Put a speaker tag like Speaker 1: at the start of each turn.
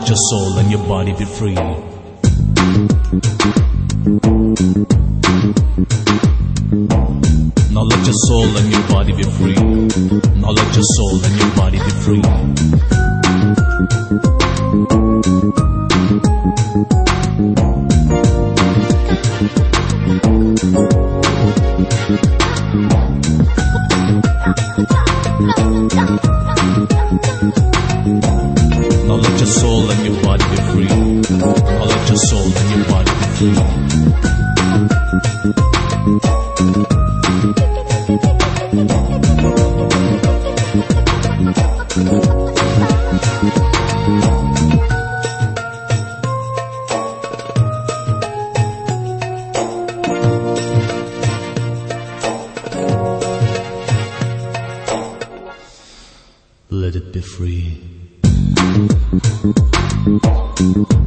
Speaker 1: let your soul and your body be free. Now let your soul and your body be free. Now let your soul and your body be free. Now let your soul and your body be free. Now let your soul and your body be free. Let it be free.